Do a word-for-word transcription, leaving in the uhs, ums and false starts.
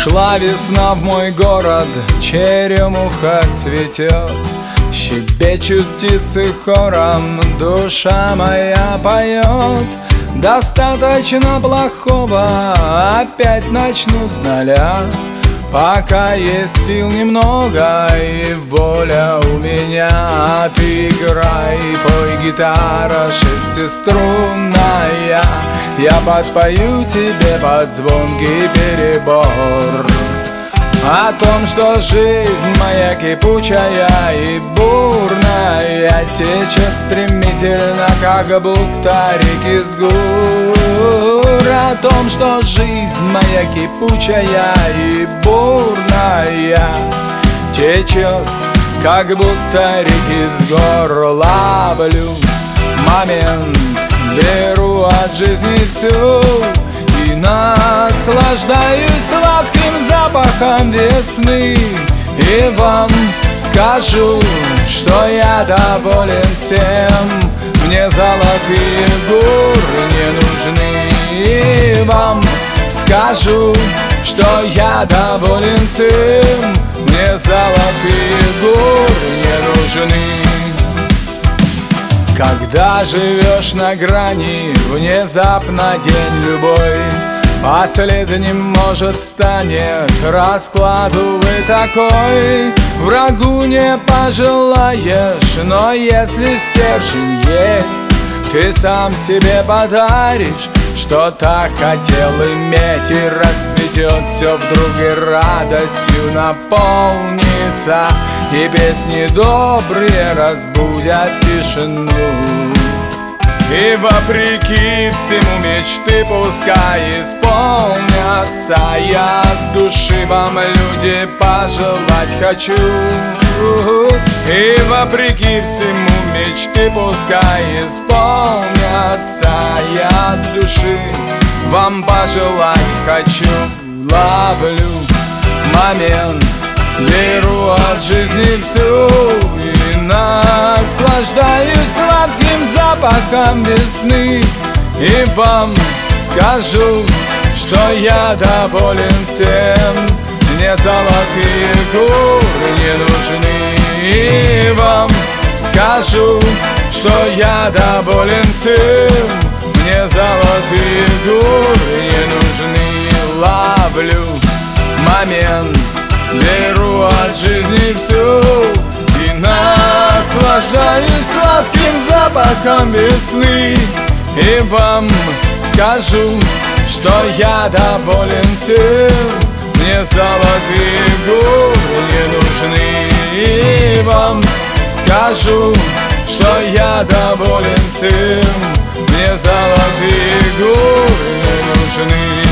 Шла весна в мой город, черемуха цветет, щебечут птицы хором, душа моя поет. Достаточно плохого, опять начну с нуля, пока есть сил немного и воля у меня. Ты играй, пой, гитара шестиструнная, я подпою тебе под звонкий перебор о том, что жизнь моя кипучая и бурная, течет стремительно, как будто реки с гор. О том, что жизнь моя кипучая и бурная, течет, как будто реки с гор. Ловлю момент, беру от жизни всю и наслаждаюсь сладким запахом весны. И вам скажу, что я доволен всем, мне золотые горы не нужны. И вам скажу, что я доволен всем, мне золотые горы не нужны. Когда живешь на грани, внезапно день любой последним, может, станет расклад, увы, такой. Врагу не пожелаешь, но если стержень есть, ты сам себе подаришь, что так хотел иметь, и расцветет все вдруг и радостью наполнится, и песни добрые разбудят тишину. И вопреки всему мечты пускай исполнятся, я от души вам, люди, пожелать хочу. И вопреки всему мечты пускай исполнятся, я от души вам пожелать хочу. Ловлю момент, беру от жизни всю и наслаждаюсь сладким запахом весны. И вам скажу, что я доволен всем, мне золотые горы не нужны. И вам скажу, что я доволен всем, мне золотые горы не нужны. Ловлю момент, беру от жизни всю и наслаждаюсь сладким запахом весны. И вам скажу, что я доволен всем, мне золотые горы не нужны. И вам скажу, что я доволен всем, мне золотые горы не нужны.